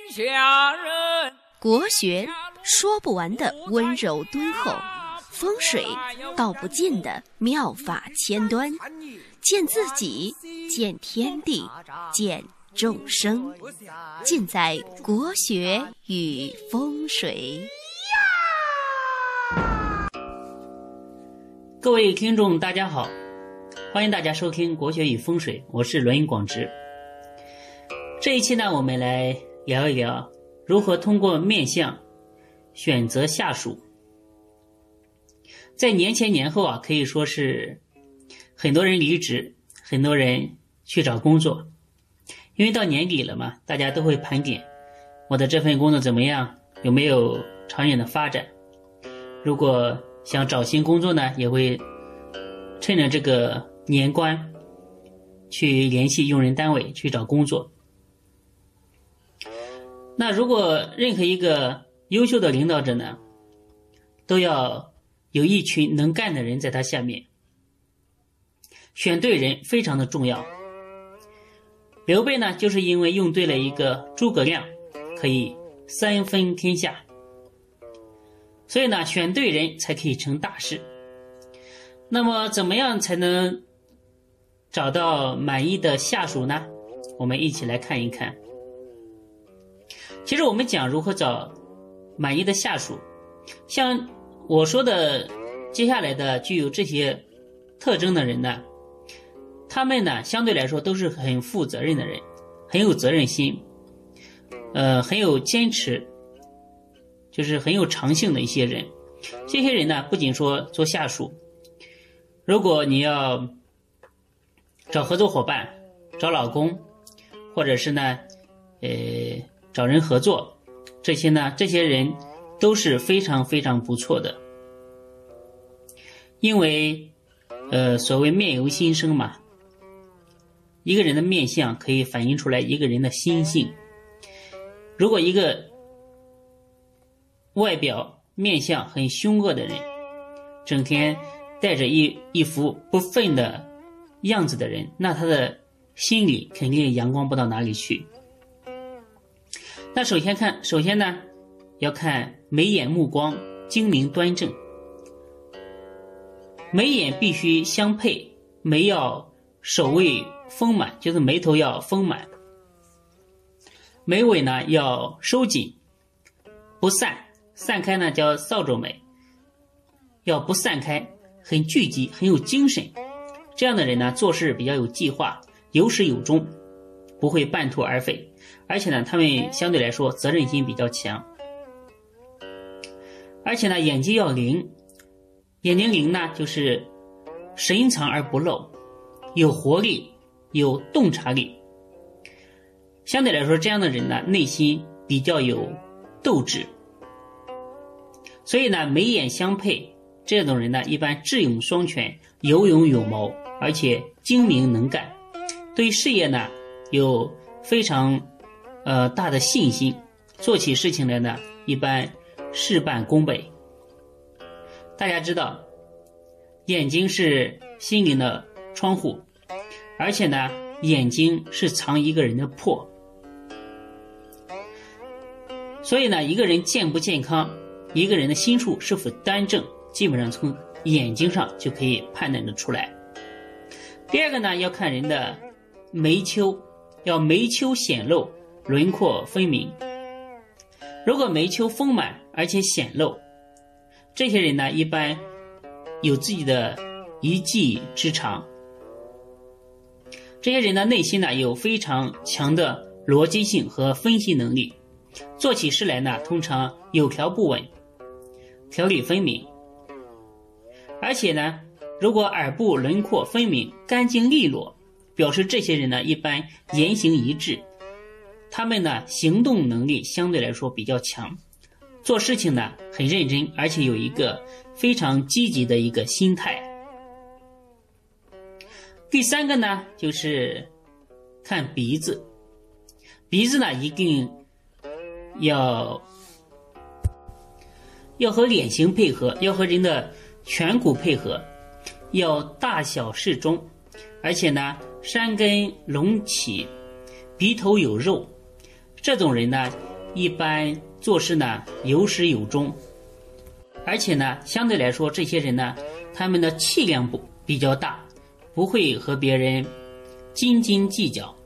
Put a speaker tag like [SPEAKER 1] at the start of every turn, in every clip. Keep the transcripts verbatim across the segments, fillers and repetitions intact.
[SPEAKER 1] 下人。
[SPEAKER 2] 国学说不完的温柔敦厚，风水道不尽的妙法千端，见自己，见天地，见众生，尽在国学与风水。
[SPEAKER 3] 各位听众大家好，欢迎大家收听国学与风水，我是轮云广直。这一期呢，我们来聊一聊如何通过面相选择下属。在年前年后啊，可以说是很多人离职，很多人去找工作，因为到年底了嘛，大家都会盘点我的这份工作怎么样，有没有长远的发展。如果想找新工作呢，也会趁着这个年关去联系用人单位去找工作。那如果任何一个优秀的领导者呢，都要有一群能干的人在他下面，选对人非常的重要。刘备呢，就是因为用对了一个诸葛亮，可以三分天下，所以呢，选对人才可以成大事。那么怎么样才能找到满意的下属呢？我们一起来看一看。其实我们讲如何找满意的下属，像我说的接下来的具有这些特征的人呢，他们呢相对来说都是很负责任的人，很有责任心，呃，很有坚持，就是很有长性的一些人。这些人呢，不仅说做下属，如果你要找合作伙伴，找老公，或者是呢，呃，找人合作，这些呢，这些人都是非常非常不错的。因为，呃，所谓面由心生嘛，一个人的面相可以反映出来一个人的心性。如果一个外表面相很凶恶的人，整天带着一一副不忿的样子的人，那他的心里肯定阳光不到哪里去。那首先看，首先呢，要看眉眼目光精明端正，眉眼必须相配，眉要首尾丰满，就是眉头要丰满，眉尾呢要收紧，不散，散开呢叫扫帚眉，要不散开，很聚集，很有精神。这样的人呢，做事比较有计划，有始有终，不会半途而废。而且呢，他们相对来说责任心比较强。而且呢，眼睛要灵，眼睛灵呢，就是深藏而不露，有活力，有洞察力。相对来说，这样的人呢，内心比较有斗志。所以呢，眉眼相配，这种人呢，一般智勇双全，有勇有谋，而且精明能干，对事业呢有非常呃大的信心，做起事情来呢，一般事半功倍。大家知道，眼睛是心灵的窗户，而且呢，眼睛是藏一个人的魄。所以呢，一个人健不健康，一个人的心术是否端正，基本上从眼睛上就可以判断得出来。第二个呢，要看人的眉丘，要眉丘显露，轮廓分明。如果眉丘丰满而且显露，这些人呢，一般有自己的一技之长。这些人的内心呢，有非常强的逻辑性和分析能力，做起事来呢，通常有条不紊，条理分明。而且呢，如果耳部轮廓分明，干净利落，表示这些人呢，一般言行一致，他们呢，行动能力相对来说比较强，做事情呢很认真，而且有一个非常积极的一个心态。第三个呢，就是看鼻子。鼻子呢，一定要要和脸型配合，要和人的颧骨配合，要大小适中，而且呢，山根隆起，鼻头有肉。这种人呢， 一般做事呢有始有终，而且呢相对来说这些人呢他们的气量不比较大，不会和别人斤斤计较。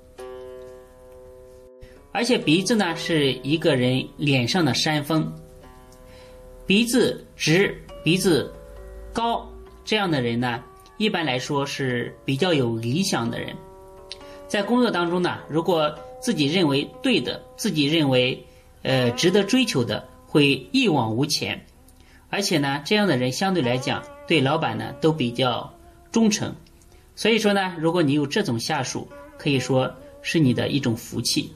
[SPEAKER 3] 而且鼻子呢是一个人脸上的山峰，鼻子直鼻子高这样的人呢一般来说是比较有理想的人，在工作当中呢如果自己认为对的，自己认为呃值得追求的，会一往无前。而且呢这样的人相对来讲对老板呢都比较忠诚，所以说呢如果你有这种下属，可以说是你的一种福气。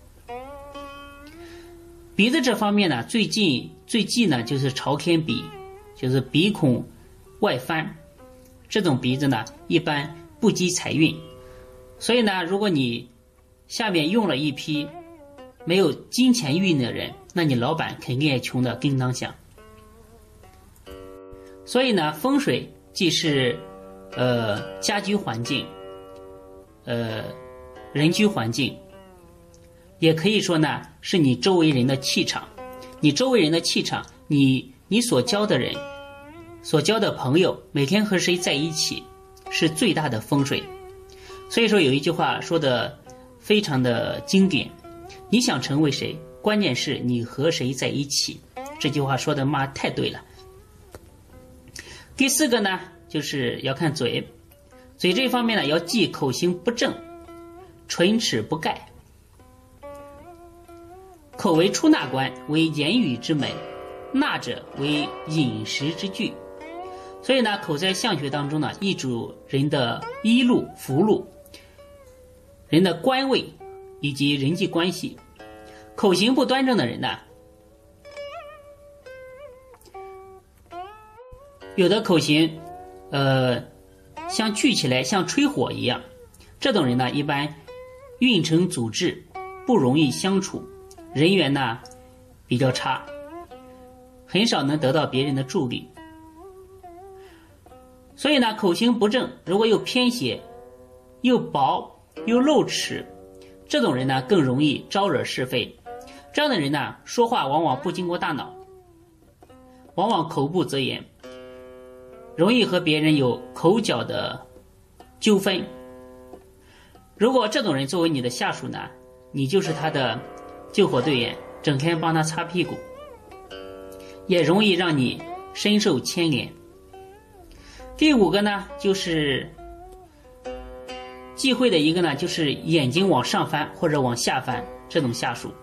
[SPEAKER 3] 鼻子这方面呢最近最忌呢就是朝天鼻，就是鼻孔外翻，这种鼻子呢一般不积财运。所以呢如果你下面用了一批没有金钱运的人，那你老板肯定也穷得叮当响。所以呢风水既是呃家居环境，呃人居环境，也可以说呢是你周围人的气场。你周围人的气场，你你所交的人，所交的朋友，每天和谁在一起，是最大的风水。所以说有一句话说的非常的经典，你想成为谁，关键是你和谁在一起。这句话说的妈太对了。第四个呢就是要看嘴，嘴这方面呢要忌口型不正，唇齿不盖。口为出纳官，为言语之门，纳者为饮食之具。所以呢口在相学当中呢易主人的衣禄福禄，人的官位以及人际关系。口型不端正的人呢，有的口型呃像聚起来像吹火一样，这种人呢一般运程阻滞，不容易相处，人缘呢比较差，很少能得到别人的助力。所以呢口型不正，如果又偏斜又薄又露齿，这种人呢更容易招惹是非。这样的人呢说话往往不经过大脑，往往口不择言，容易和别人有口角的纠纷。如果这种人作为你的下属呢，你就是他的救火队员，整天帮他擦屁股，也容易让你深受牵连。第五个呢就是忌讳的一个呢就是眼睛往上翻或者往下翻，这种下属。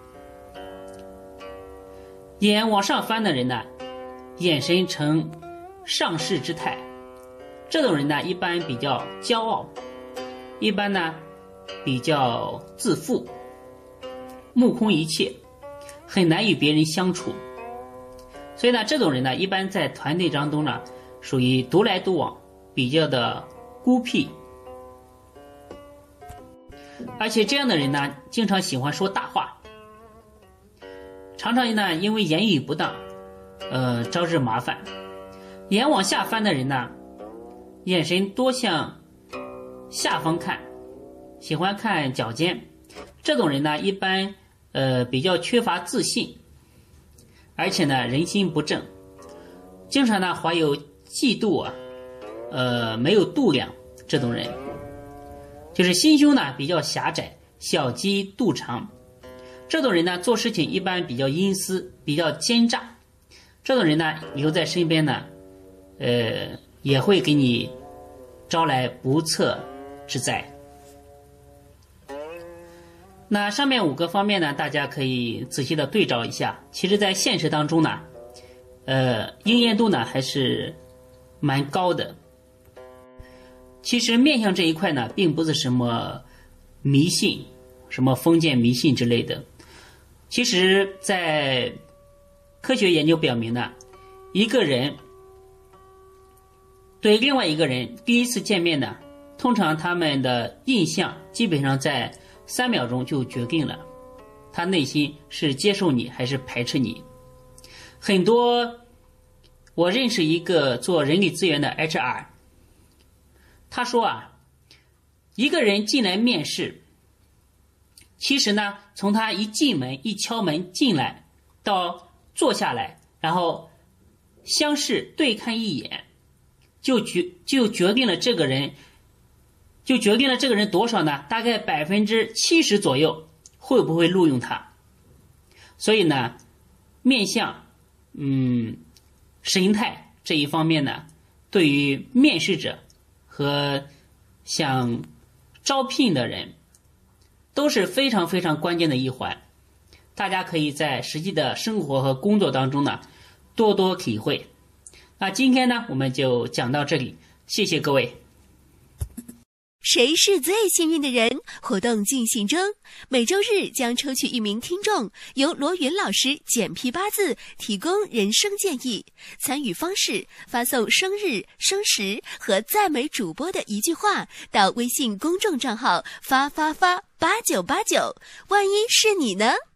[SPEAKER 3] 眼往上翻的人呢眼神呈上士之态，这种人呢一般比较骄傲，一般呢比较自负，目空一切，很难与别人相处。所以呢这种人呢一般在团队当中呢属于独来独往，比较的孤僻。而且这样的人呢经常喜欢说大话，常常呢因为言语不当呃招致麻烦。眼往下翻的人呢眼神多向下方看，喜欢看脚尖，这种人呢一般呃比较缺乏自信，而且呢人心不正，经常呢怀有嫉妒啊呃没有度量。这种人就是心胸呢比较狭窄，小鸡肚肠。这种人呢做事情一般比较阴私，比较奸诈。这种人呢留在身边呢呃也会给你招来不测之灾。那上面五个方面呢大家可以仔细的对照一下，其实在现实当中呢呃应验度呢还是蛮高的。其实面相这一块呢并不是什么迷信，什么封建迷信之类的。其实在科学研究表明呢，一个人对另外一个人第一次见面呢，通常他们的印象基本上在三秒钟就决定了他内心是接受你还是排斥你。很多我认识一个做人力资源的 H R， 他说啊，一个人进来面试， 其实呢，从他一进门一敲门进来到坐下来，然后相视对看一眼，就决就决定了这个人就决定了这个人多少呢？大概百分之七十左右会不会录用他。所以呢，面相、嗯，神态这一方面呢，对于面试者和想招聘的人都是非常非常关键的一环。大家可以在实际的生活和工作当中呢，多多体会。那今天呢，我们就讲到这里，谢谢各位。
[SPEAKER 2] 谁是最幸运的人？活动进行中，每周日将抽取一名听众，由罗云老师简批八字，提供人生建议。参与方式：发送生日、生时和赞美主播的一句话到微信公众账号发发发八九八九，万一是你呢？